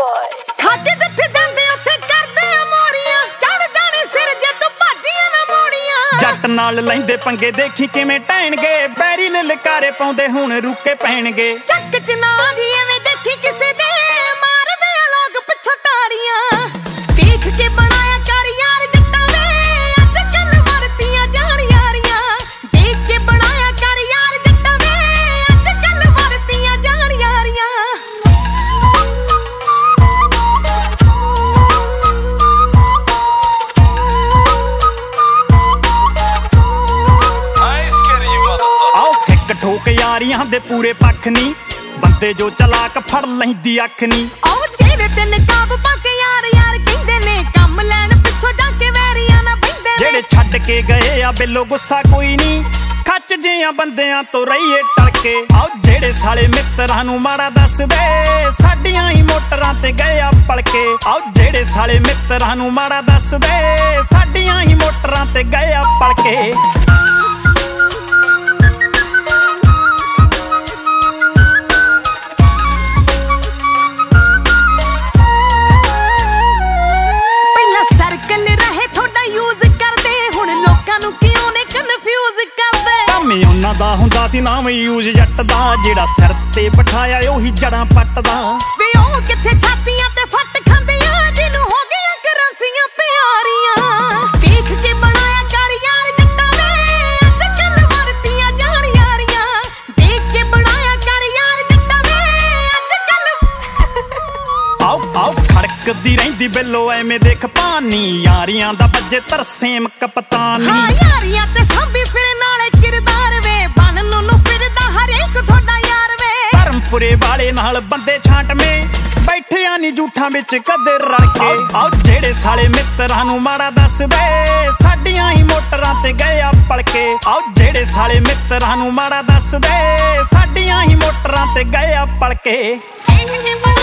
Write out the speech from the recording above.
boy ਖਾਤੇ ਜਿੱਥੇ ਜਾਂਦੇ ਉੱਥੇ ਕਰਦੇ ਆ ਮੋਰੀਆਂ ਚੜ ਜਾਣੇ ਸਿਰ ਜੇ ਤੂੰ ਭਾਜੀਆਂ ਨਾ ਮੋੜੀਆਂ ਜੱਟ ਨਾਲ ਲੈਂਦੇ ਪੰਗੇ ਦੇਖੀ ਕਿਵੇਂ ਟਹਿਣਗੇ ਬੈਰੀ ਨੇ ਲਕਾਰੇ ਪਾਉਂਦੇ ਹੁਣ ਰੁਕੇ ਪੈਣਗੇ ਚੱਕ ਚ ਨਾ ਜੀ ਐਵੇਂ ਦੇਖੀ ਕਿਸੇ ਦੇ ਮਾਰਦੇ ਆ ਲੋਕ ਪਿੱਛੋਂ ਤਾੜੀਆਂ ਦੇਖ ਕੇ ਬਣਾਇਆ ਕਰ ਯਾਰ ਜੱਟਾਂ ਵੇ ਅੱਜ ਕੱਲ ਵਰਤੀਆਂ ਜਾਣ ਯਾਰੀਆਂ ਦੇਖ ਕੇ ਬਣਾਇਆ ਕਰ ਯਾਰ ਜੱਟਾਂ ਵੇ ਅੱਜ ਕੱਲ ਵਰਤੀਆਂ ਜਾਣ ਯਾਰੀਆਂ ਠੋਕ ਯਾਰੀਆਂ ਦੇ ਪੂਰੇ ਪੱਖ ਨਹੀਂ ਬੰਦੇ ਜੋ ਚਲਾਕ ਫੜ ਲੈਂਦੀ ਅੱਖ ਨਹੀਂ ਉਹ ਜਿਹੜੇ ਤੇ ਨਕਾਬ ਪਾ ਕੇ ਯਾਰ ਯਾਰ ਕਹਿੰਦੇ ਨੇ ਕੰਮ ਲੈਣ ਪਿੱਛੋਂ ਜਾ ਕੇ ਵੈਰੀਆਂ ਨਾ ਬੈਂਦੇ ਨੇ ਜਿਹੜੇ ਛੱਡ ਕੇ ਗਏ ਆ ਬਿੱਲੋ ਗੁੱਸਾ ਕੋਈ ਨਹੀਂ ਖੱਚ ਜਿਆਂ ਬੰਦਿਆਂ ਤੋਂ ਰਹੀਏ ਟਲਕੇ ਆਓ ਜਿਹੜੇ ਸਾਲੇ ਮਿੱਤਰਾਂ ਨੂੰ ਮਾੜਾ ਦੱਸਦੇ ਸਾਡੀਆਂ ਹੀ ਮੋਟਰਾਂ ਤੇ ਗਏ ਆ ਪਲਕੇ ਆਓ ਜਿਹੜੇ ਸਾਲੇ ਮਿੱਤਰਾਂ ਨੂੰ ਮਾੜਾ ਦੱਸਦੇ ਸਾਡੀਆਂ ਹੀ ਮੋਟਰਾਂ ਤੇ ਗਏ ਆ ਪਲਕੇ ਉਹਨਾਂ ਦਾ ਹੁੰਦਾ ਸੀ ਨਾਮ ਯੂਜ਼ ਜੱਟ ਦਾ ਜਿਹੜਾ ਸਿਰ ਤੇ ਬਿਠਾਇਆ ਉਹੀ ਜੜਾਂ ਪੱਟਦਾ ਵੇ ਉਹ ਕਿੱਥੇ ਛਾਤੀਆਂ ਤੇ ਫੱਟ ਖਾਂਦੀਆਂ ਜਿਹਨੂੰ ਹੋ ਗਈਆਂ ਕਰੰਸੀਆਂ ਪਿਆਰੀਆਂ ਦੇਖ ਕੇ ਬਣਾਇਆ ਕਰ ਯਾਰ ਜੱਟਾਂ ਵੇ ਅੱਜ ਕੱਲ ਵਰਤੀਆਂ ਜਾਣ ਯਾਰੀਆਂ ਦੇਖ ਕੇ ਬਣਾਇਆ ਕਰ ਯਾਰ ਜੱਟਾਂ ਵੇ ਅੱਜ ਕੱਲ ਆਓ ਆਓ ਖੜਕਦੀ ਰਹਿੰਦੀ ਬਿੱਲੋ ਐਵੇਂ ਦੇਖ ਪਾਨੀ ਯਾਰੀਆਂ ਦਾ ਵੱਜੇ ਤਰਸੇਮ ਕਪਤਾਨੀ ਹਾਂ ਯਾਰੀਆਂ ਤੇ ਸਾਂਭੀ ਫਿਰ ਨਾਲੇ ਕਿਰਦਾਰ ਵੇ ਬਣ ਨੂੰ ਫਿਰਦਾ ਹਰੇਕ ਤੁਹਾਡਾ ਯਾਰ ਵੇ ਧਰਮਪੁਰੇ ਵਾਲੇ ਨਾਲ ਬੰਦੇ ਛਾਂਟਵੇਂ ਬੈਠਿਆ ਨੀ ਝੂਠਾਂ ਵਿੱਚ ਕਦੇ ਰਲ ਕੇ ਆਓ ਜਿਹੜੇ ਸਾਲੇ ਮਿੱਤਰਾਂ ਨੂੰ ਮਾੜਾ ਦੱਸਦੇ ਸਾਡੀਆਂ ਹੀ ਮੋਟਰਾਂ ਤੇ ਗਏ ਆ ਪਲਕੇ ਆਓ ਜਿਹੜੇ ਸਾਲੇ ਮਿੱਤਰਾਂ ਨੂੰ ਮਾੜਾ ਦੱਸਦੇ ਸਾਡੀਆਂ ਹੀ ਮੋਟਰਾਂ ਤੇ ਗਏ ਆ ਪਲਕੇ